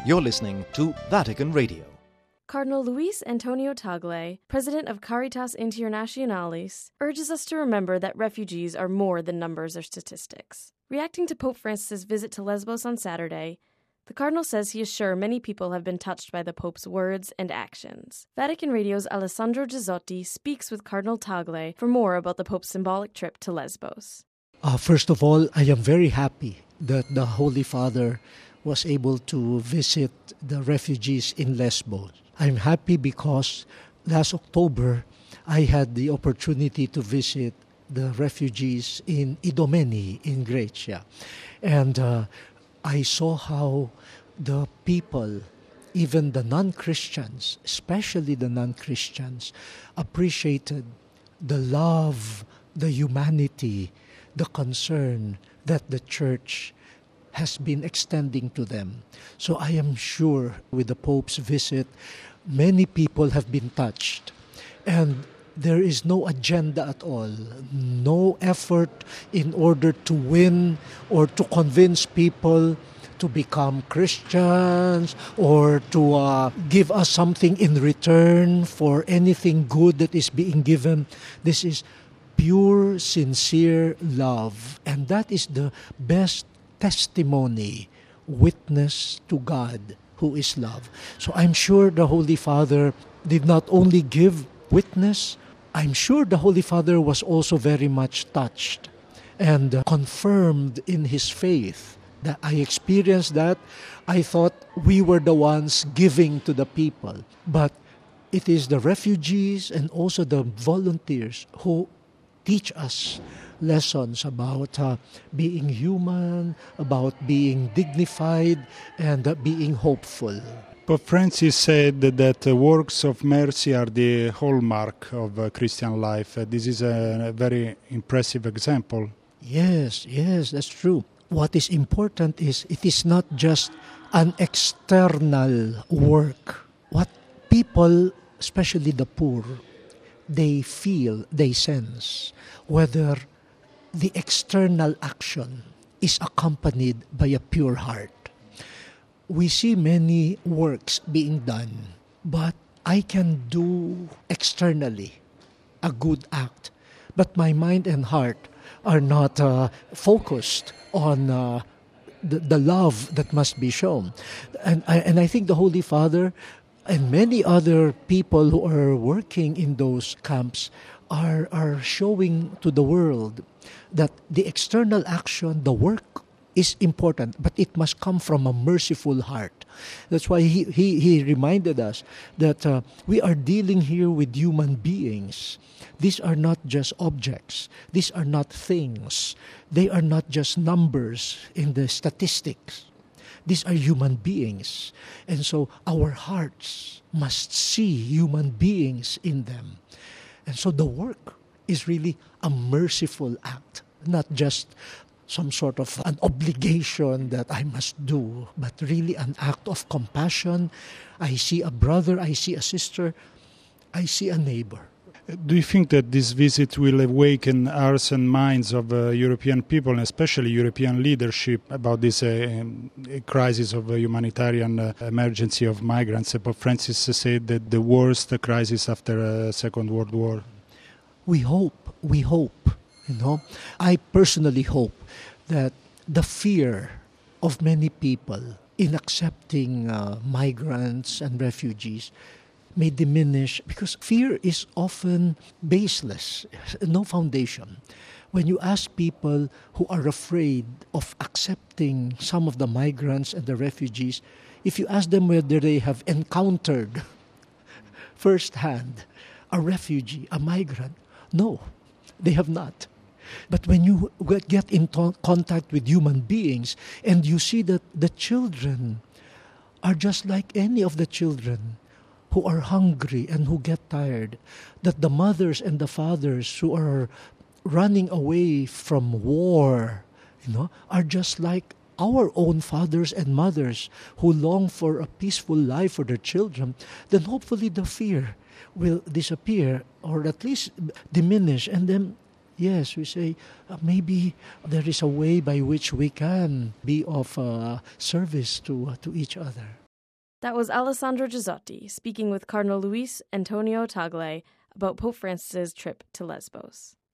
You're listening to Vatican Radio. Cardinal Luis Antonio Tagle, president of Caritas Internationalis, urges us to remember that refugees are more than numbers or statistics. Reacting to Pope Francis' visit to Lesbos on Saturday, the Cardinal says he is sure many people have been touched by the Pope's words and actions. Vatican Radio's Alessandro Gisotti speaks with Cardinal Tagle for more about the Pope's symbolic trip to Lesbos. First of all, I am very happy that the Holy Father was able to visit the refugees in Lesbos. I'm happy because last October, I had the opportunity to visit the refugees in Idomeni in Grecia. And I saw how the people, even the non-Christians, especially the non-Christians, appreciated the love, the humanity, the concern that the Church has been extending to them. So I am sure with the Pope's visit, many people have been touched. And there is no agenda at all, no effort in order to win or to convince people to become Christians or to give us something in return for anything good that is being given. This is pure, sincere love. And that is the best testimony, witness to God, who is love. So I'm sure the Holy Father did not only give witness, I'm sure the Holy Father was also very much touched and confirmed in his faith. That I experienced that. I thought we were the ones giving to the people. But it is the refugees and also the volunteers who teach us lessons about being human, about being dignified, and being hopeful. Pope Francis said that works of mercy are the hallmark of Christian life. This is a very impressive example. Yes, that's true. What is important is it is not just an external work. What people, especially the poor, they feel, they sense, whether the external action is accompanied by a pure heart. We see many works being done, but I can do externally a good act, but my mind and heart are not focused on the love that must be shown. And I think the Holy Father and many other people who are working in those camps are showing to the world that the external action, the work, is important, but it must come from a merciful heart. That's why he reminded us that we are dealing here with human beings. These are not just objects. These are not things. They are not just numbers in the statistics. These are human beings. And so our hearts must see human beings in them. And so the work is really a merciful act, not just some sort of an obligation that I must do, but really an act of compassion. I see a brother, I see a sister, I see a neighbor. Do you think that this visit will awaken hearts and minds of European people, and especially European leadership, about this crisis of humanitarian emergency of migrants? Pope Francis said that the worst crisis after Second World War. We hope. I personally hope that the fear of many people in accepting migrants and refugees may diminish, because fear is often baseless, no foundation. When you ask people who are afraid of accepting some of the migrants and the refugees, if you ask them whether they have encountered firsthand a refugee, a migrant, no, they have not. But when you get in contact with human beings and you see that the children are just like any of the children who are hungry and who get tired, that the mothers and the fathers who are running away from war, are just like our own fathers and mothers who long for a peaceful life for their children, then hopefully the fear will disappear or at least diminish. And then, yes, we say, maybe there is a way by which we can be of service to each other. That was Alessandro Gisotti speaking with Cardinal Luis Antonio Tagle about Pope Francis's trip to Lesbos.